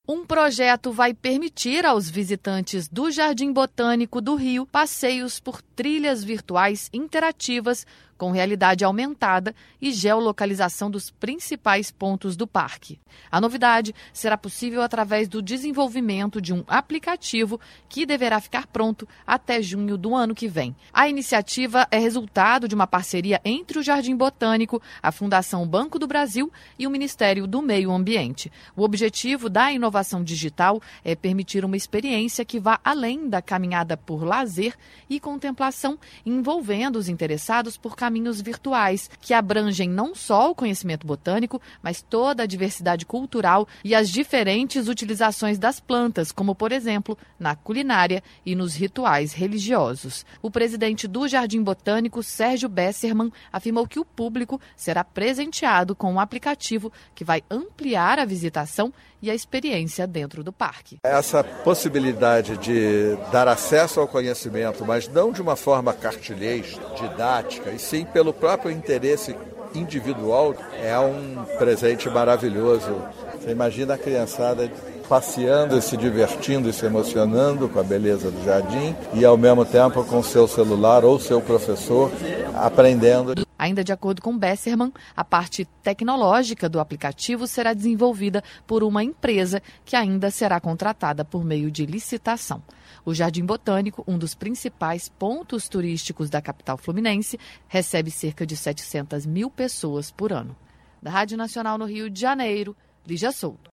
Um projeto vai permitir aos visitantes do Jardim Botânico do Rio passeios por trilhas virtuais interativas com realidade aumentada e geolocalização dos principais pontos do parque. A novidade será possível através do desenvolvimento de um aplicativo que deverá ficar pronto até junho do ano que vem. A iniciativa é resultado de uma parceria entre o Jardim Botânico, a Fundação Banco do Brasil e o Ministério do Meio Ambiente. O objetivo da inovação digital é permitir uma experiência que vá além da caminhada por lazer e contemplação, envolvendo os interessados por caminhos virtuais, que abrangem não só o conhecimento botânico, mas toda a diversidade cultural e as diferentes utilizações das plantas, como, por exemplo, na culinária e nos rituais religiosos. O presidente do Jardim Botânico, Sérgio Besserman, afirmou que o público será presenteado com um aplicativo que vai ampliar a visitação e a experiência dentro do parque. Essa possibilidade de dar acesso ao conhecimento, mas não de uma forma cartilhês, didática, e sim pelo próprio interesse individual, é um presente maravilhoso. Você imagina a criançada passeando e se divertindo e se emocionando com a beleza do jardim e, ao mesmo tempo, com seu celular ou seu professor aprendendo. Ainda de acordo com Besserman, a parte tecnológica do aplicativo será desenvolvida por uma empresa que ainda será contratada por meio de licitação. O Jardim Botânico, um dos principais pontos turísticos da capital fluminense, recebe cerca de 700 mil pessoas por ano. Da Rádio Nacional no Rio de Janeiro, Lígia Souto.